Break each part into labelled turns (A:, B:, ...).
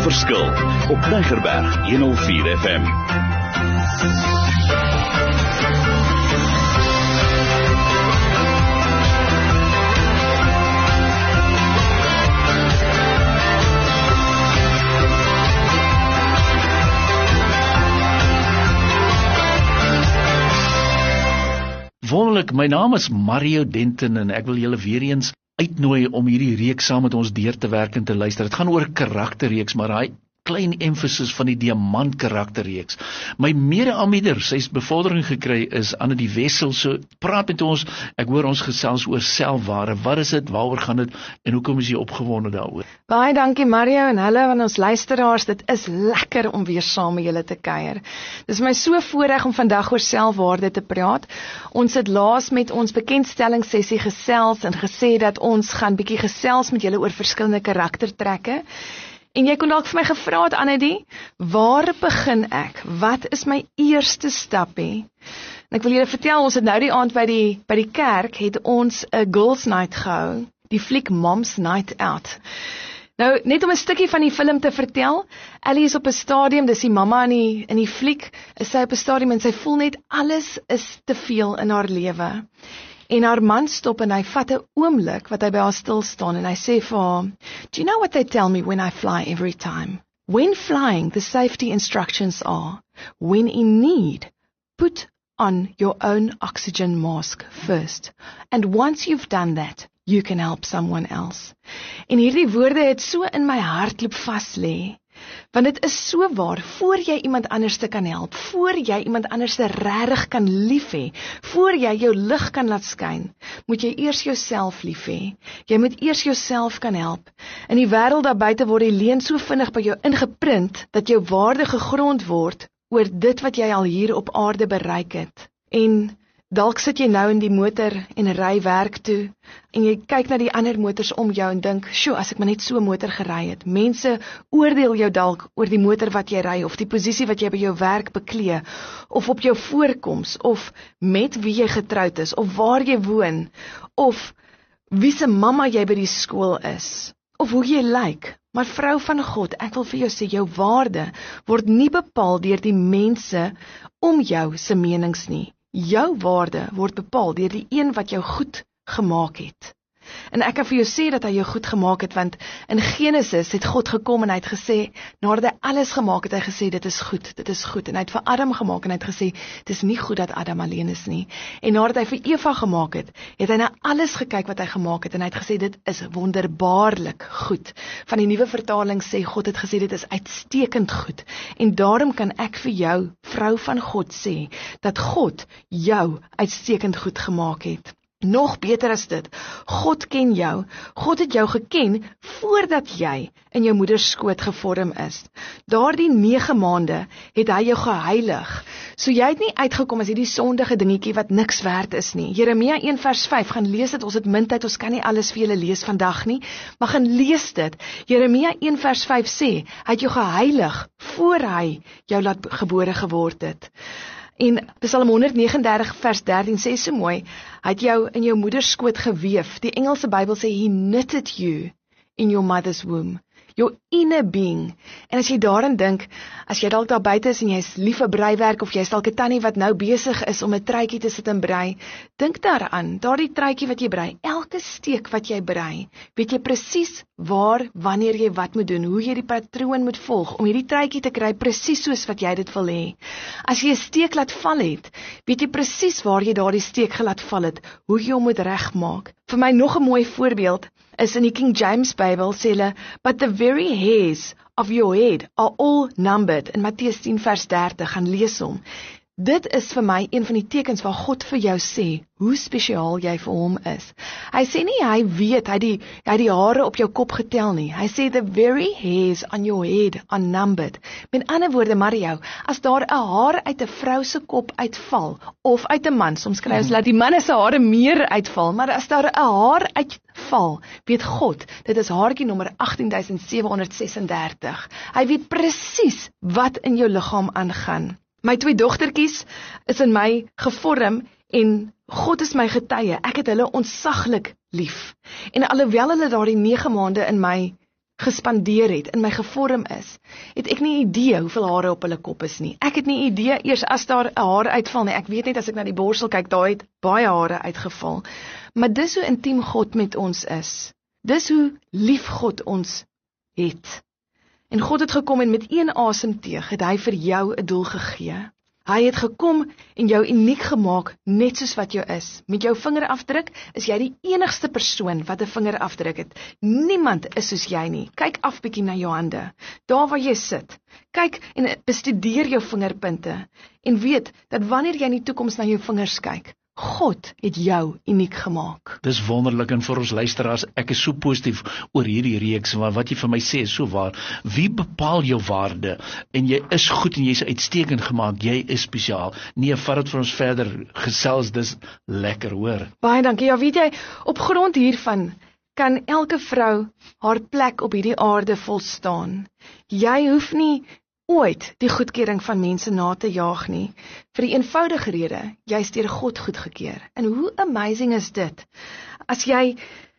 A: Verskil op Tygerberg 104 FM.
B: Wonderlik, my naam is Mario Denton en ek wil julle weer eens uitnooi om hierdie reeks saam met ons deur te werk en te luister. Het gaan oor 'n karakterreeks, maar daai klein emphasis van die diamant karakterreeks. My mede-aanbieder, sy's bevordering gekry, is Annette Wessel. So praat met ons. Ek hoor ons gesels oor selfwaarde. Wat is dit? Waaroor gaan dit? En hoekom is jy opgewonde daaroor?
C: Baie dankie Mario en hallo aan ons luisteraars. Dit is lekker om weer saam met julle te kuier. Dis my so voorreg om vandag oor selfwaarde te praat. Ons het laas met ons bekendstellingssessie gesels en gesê dat ons gaan bietjie gesels met julle oor verskillende karaktertrekke. En jy kon dalk vir my gevra het, Annette, waar begin ek? Wat is my eerste stapie? En ek wil julle vertel, ons het nou die aand by die kerk, het ons 'n girls night gehou, die fliek Moms Night Out. Nou, net om 'n stukkie van die film te vertel, Ellie is op 'n stadium, dis die mamma in die fliek, is sy op 'n stadium en sy voel net alles is te veel in haar lewe. En haar man stop en hy vat 'n oomblik wat hy by haar stil staan en hy sê vir haar, "Do you know what they tell me when I fly every time? When flying, the safety instructions are, when in need, put on your own oxygen mask first. And once you've done that, you can help someone else." En hierdie woorde het so in my hart loop vas lê. Want dit is so waar, voor jy iemand anders te kan help, voor jy iemand anders te regtig kan lief hê, voor jy jou lig kan laat skyn, moet jy eers jouself lief hê. Jy moet eers jouself kan help. In die wêreld daar buite word die leuen so vinnig by jou ingeprint, dat jou waarde gegrond word oor dit wat jy al hier op aarde bereik het. En dalk sit jy nou in die motor en ry werk toe, en jy kyk na die ander motors om jou en dink, "Sjoe, as ek maar net so 'n motor gery het." Mense oordeel jou dalk oor die motor wat jy ry, of die posisie wat jy by jou werk beklee, of op jou voorkoms, of met wie jy getroud is, of waar jy woon, of wie se mamma jy by die skool is, of hoe jy lyk. Maar vrou van God, ek wil vir jou sê, jou waarde word nie bepaal deur die mense om jou se menings nie. Jou waarde word bepaal deur die een wat jou goed gemaak het. En ek kan vir jou sê dat hy jou goed gemaak het, want in Genesis het God gekom en hy het gesê, nadat hy alles gemaak het, hy gesê, dit is goed. En hy het vir Adam gemaak en hy het gesê, dit is nie goed dat Adam alleen is nie. En nadat hy vir Eva gemaak het hy na alles gekyk wat hy gemaak het en hy het gesê, dit is wonderbaarlik goed. Van die nuwe vertaling sê, God het gesê, dit is uitstekend goed. En daarom kan ek vir jou, vrou van God, sê, dat God jou uitstekend goed gemaak het. Nog beter as dit, God ken jou. God het jou geken voordat jy in jou moeder skoot gevorm is. Daardie 9 maande het hy jou geheilig. So jy het nie uitgekom as hierdie sondige dingetjie wat niks werd is nie. Jeremia 1 vers 5, gaan lees dit, ons het min tyd, ons kan nie alles vir julle lees vandag nie, maar gaan lees dit. Jeremia 1 vers 5 sê, hy het jou geheilig voor hy jou laat gebore geword het. En Psalm 139 vers 13 sê so mooi, hy het jou in jou moeder skoot geweef. Die Engelse Bybel sê, he knitted you in your mother's womb. Your inner being. En as jy daarin dink, as jy dalk daar buite is en jy is lief vir breiwerk, of jy is dalk 'n tannie wat nou besig is om 'n truitjie te sit en brei, dink daaraan, daardie truitjie wat jy brei, elke steek wat jy brei, weet jy presies waar, wanneer jy wat moet doen, hoe jy die patroon moet volg, om hierdie truitjie te kry presies soos wat jy dit wil hê. As jy 'n steek laat val het, weet jy presies waar jy daardie steek gelaat val het, hoe jy hom moet regmaak. Vir my nog 'n mooi voorbeeld, is in die King James Bible sê hulle, but the very hairs of your head are all numbered. In Matteus 10 vers 30, gaan lees hom. Dit is vir my een van die tekens waar God vir jou sê, hoe spesiaal jy vir hom is. Hy sê nie, hy weet, hy het die hare op jou kop getel nie. Hy sê, the very hairs on your head are numbered. Met ander woorde, Mario, as daar 'n haar uit 'n vrou se kop uitval, of uit 'n man, soms kry ons laat die manne se hare meer uitval, maar as daar 'n haar uitval, weet God, dit is haartjie nommer 18736. Hy weet presies wat in jou liggaam aangaan. My 2 dogtertjies is in my gevorm en God is my getuie. Ek het hulle ontsaglik lief. En alhoewel hulle daardie 9 maande in my gespandeer het, in my gevorm is, het ek nie idee hoeveel hare op hulle kop is nie. Ek het nie idee eers as daar 'n haar uitval nie. Ek weet net as ek na die borstel kyk, daar het baie hare uitgeval. Maar dis hoe intiem God met ons is. Dis hoe lief God ons het. En God het gekom en met een asemteug het hy vir jou 'n doel gegee. Hy het gekom en jou uniek gemaak, net soos wat jy is. Met jou vingerafdruk is jy die enigste persoon wat 'n vingerafdruk het. Niemand is soos jy nie. Kyk af bietjie na jou hande, daar waar jy sit. Kyk en bestudeer jou vingerpunte. En weet, dat wanneer jy in die toekoms na jou vingers kyk, God het jou uniek gemaak.
B: Dis wonderlik en vir ons luisteraars, ek is so positief oor hierdie reeks, maar wat jy vir my sê is so waar. Wie bepaal jou waarde? En jy is goed en jy's uitstekend gemaak, jy is spesiaal. Nee, vat dit vir ons verder gesels, dis lekker hoor.
C: Baie dankie. Ja, weet jy, op grond hiervan kan elke vrou haar plek op hierdie aarde volstaan. Jy hoef nie ooit die goedkeuring van mense na te jaag nie, vir die eenvoudige rede, jy is deur God goedgekeur. En hoe amazing is dit, as jy,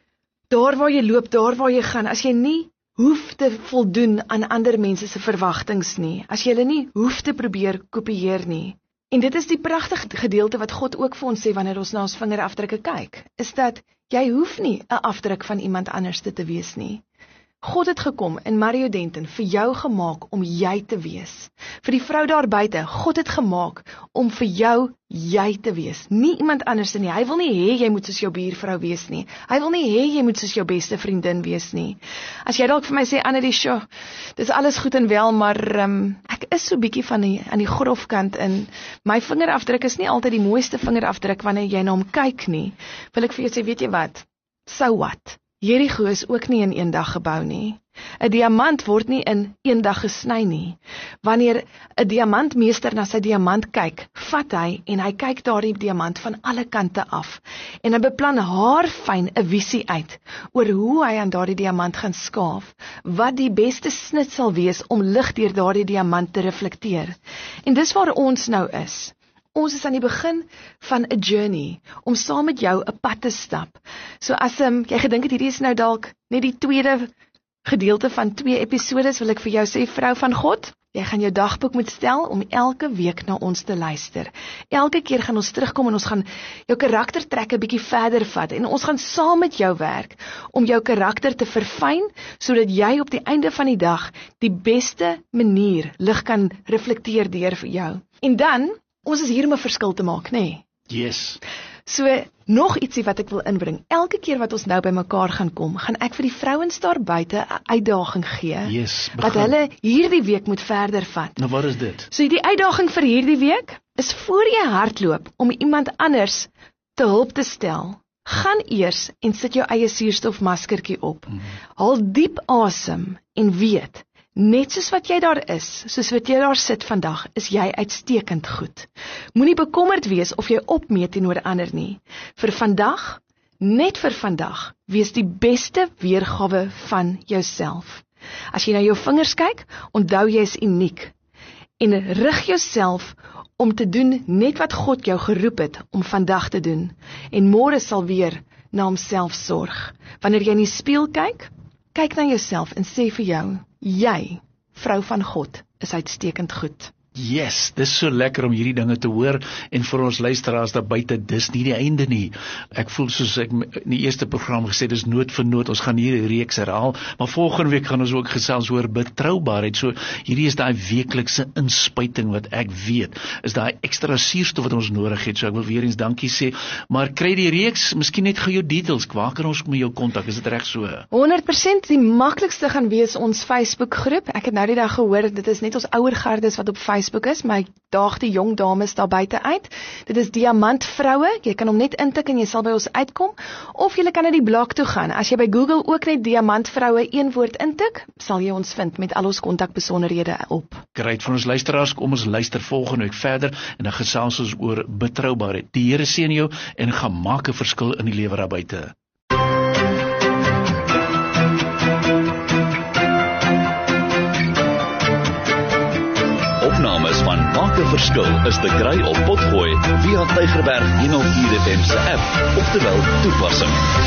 C: daar waar jy loop, daar waar jy gaan, as jy nie hoef te voldoen aan ander mense se verwagtinge nie, as jy hulle nie hoef te probeer kopieer nie. En dit is die pragtige gedeelte wat God ook vir ons sê, wanneer ons na ons vingerafdrukke kyk, is dat jy hoef nie 'n afdruk van iemand anders te wees nie. God het gekom in Mario Denton vir jou gemaak om jy te wees. Vir die vrou daar buite, God het gemaak om vir jou jy te wees. Nie iemand anders nie. Hy wil nie hê jy moet soos jou buurvrou wees nie. Hy wil nie hê jy moet soos jou beste vriendin wees nie. As jy dalk vir my sê, Annelies, sjoe, dis alles goed en wel, maar ek is so bietjie aan die grofkant in. My vingerafdruk is nie altyd die mooiste vingerafdruk wanneer jy na hom kyk nie. Wil ek vir jou sê, weet jy wat? So what? Jericho is ook nie in een dag gebou nie. 'n Diamant word nie in een dag gesny nie. Wanneer 'n diamantmeester na sy diamant kyk, vat hy en hy kyk daardie diamant van alle kante af. En hy beplan haarfyn 'n visie uit oor hoe hy aan daardie diamant gaan skaaf, wat die beste snit sal wees om lig deur daardie diamant te reflekteer. En dis waar ons nou is. Ons is aan die begin van 'n journey, om saam met jou 'n pad te stap. So as jy gedink het hierdie is nou dalk net die tweede gedeelte van 2 episodes, wil ek vir jou sê, vrou van God, jy gaan jou dagboek moet stel om elke week na ons te luister. Elke keer gaan ons terugkom en ons gaan jou karaktertrekke bietjie verder vat en ons gaan saam met jou werk om jou karakter te verfyn, sodat jy op die einde van die dag die beste manier lig kan reflekteer deur vir jou. En dan, ons is hier om 'n verskil te maak, nê?
B: Yes.
C: So, nog ietsie wat ek wil inbring. Elke keer wat ons nou by mekaar gaan kom, gaan ek vir die vrouens daar buite 'n uitdaging gee.
B: Yes,
C: wat hulle hierdie week moet verder vat.
B: Nou wat is dit?
C: So die uitdaging vir hierdie week is, voor jy hardloop om iemand anders te hulp te stel, gaan eers en sit jou eie suurstofmaskertjie op. Haal diep asem en weet, net soos wat jy daar is, soos wat jy daar sit vandag, is jy uitstekend goed. Moenie bekommerd wees of jy opmeet teenoor ander nie. Vir vandag, net vir vandag, wees die beste weergawe van jouself. As jy na jou vingers kyk, onthou jy is uniek. En rig jouself om te doen net wat God jou geroep het om vandag te doen. En môre sal weer na homself sorg. Wanneer jy in die spieël kyk, kyk na jouself en sê vir jou, jy, vrou van God, is uitstekend goed.
B: Yes, dis so lekker om hierdie dinge te hoor, en vir ons luisteraars daar buite, dis nie die einde nie. Ek voel soos ek in die eerste program gesê, dis noot vir noot, ons gaan hierdie reeks herhaal, maar volgende week gaan ons ook gesels oor betroubaarheid. So hierdie is daai weeklikse inspuiting wat ek weet, is daai ekstra suurstof wat ons nodig het. So ek wil weer eens dankie sê, maar kry die reeks, miskien net gou jou details, waar kan ons met jou kontak, is dit reg so?
C: 100%, die maklikste gaan wees ons Facebook groep. Ek het nou die dag gehoor, dit is net ons ouer gardes wat op Facebook is, maar ek daag die jong dames daar buite uit. Dit is Diamant Vroue, jy kan hom net intik en jy sal by ons uitkom, of jy kan na die blog toe gaan. As jy by Google ook net Diamant Vroue een woord intik, sal jy ons vind met al ons kontakbesonderhede op.
B: Great, van ons luisteraars, kom ons luister volgende week verder, en dan gesels ons oor betroubaarheid. Die Here seën jou, en gaan maak 'n verskil in die lewe daar buite.
A: Opnames van Maak 'n Verskil is te kry op Potgooi via Tygerberg 104 FM se app, oftewel toepassing.